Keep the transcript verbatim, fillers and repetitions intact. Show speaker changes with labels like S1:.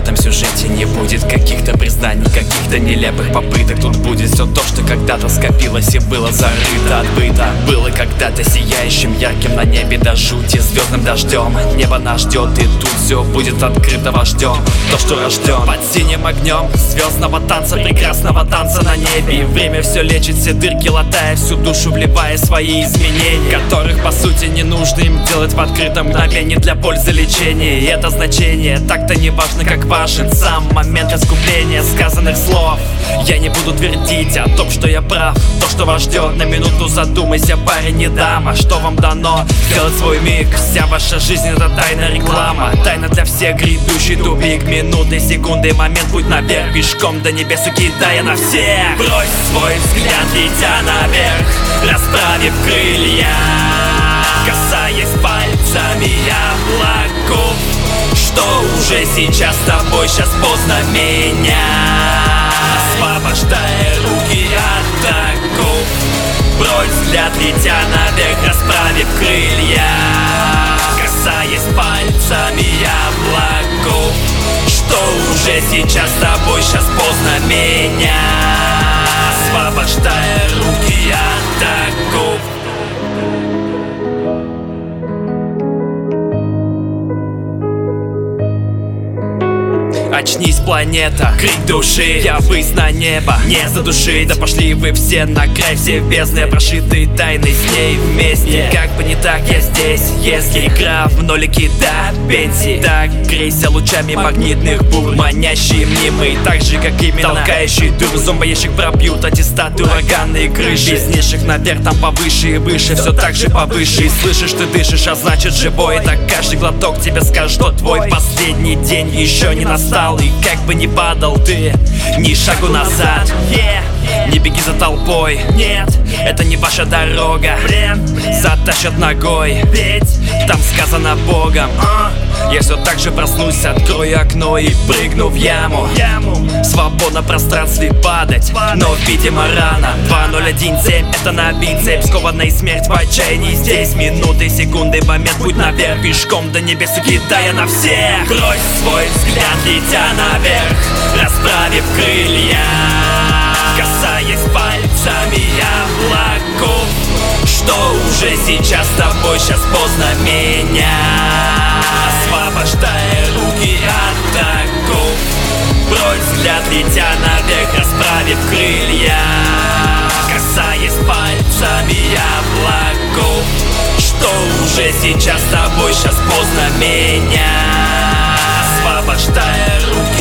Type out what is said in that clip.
S1: этом сюжете не будет каких-то признаний, каких-то нелепых попыток. Тут будет все то, что когда-то скопилось и было зарыто от быта. Было когда-то сияющим, ярким на небе до жути, звездным дождем. Небо нас ждет, и тут все будет открыто вождем. То, что рожден под синим огнем звездного танца, прекрасного танца на небе. И время все лечит, все дырки латая, всю душу вливая свои изменения, которых по сути не нужно им делать в открытом мгновении для пользы лечения. И это значение так-то не важно, как важен сам момент искупления сказанных слов. Я не буду твердить о том, что я прав. То, что вас ждет, на минуту задумайся, парень, не дама. Что вам дано? Сделать свой миг. Вся ваша жизнь — это тайна реклама. Тайна для всех, грядущий тупик. Минуты, секунды, момент, путь наверх. Пешком до небес укидая на всех. Брось свой взгляд, летя наверх, расправив крылья, касаясь пальцами облаков. Что уже сейчас с тобой, сейчас поздно меня, освобождая руки от оков. Брось взгляд, летя наверх, расправив крылья, касаясь пальцами облаков. Что уже сейчас с тобой, сейчас поздно меня, освобождая руки от оков. Очнись, планета, крик души, я высь на небо, не задуши. Да пошли вы все на край, все бездны, прошитые тайны с ней вместе. Как бы не так, я здесь, если игра в нолики до пенсии. Так грейся лучами магнитных бурь, манящие мнимые, так же как именно толкающий дур. Зомбоящик пробьют аттестаты, ураганные крыши. Без низших наверх, там повыше и выше, все так же повыше. И слышишь, ты дышишь, а значит живой. Так каждый глоток тебе скажет, что твой последний день еще не настал. И как бы ни падал ты, ни шагу назад, yeah. Не беги за толпой, нет, это не ваша дорога. Блин, затащат ногой, ведь там сказано Богом. uh. Я все так же проснусь, открою окно и прыгну в яму. Свободно в пространстве падать, но видимо рано. Два ноль один семь, это на бицепс, скованная смерть в отчаянии. Здесь минуты, секунды, момент, путь наверх. Пешком до небес укидая на всех. Брось свой взгляд, летя наверх, расправив крылья, касаясь пальцами облаков. Что уже сейчас с тобой, сейчас поздно меня, освобождая руки от оков. Брось взгляд, летя наверх, расправив крылья, касаясь пальцами облаков. Что уже сейчас с тобой, сейчас поздно меня, освобождая руки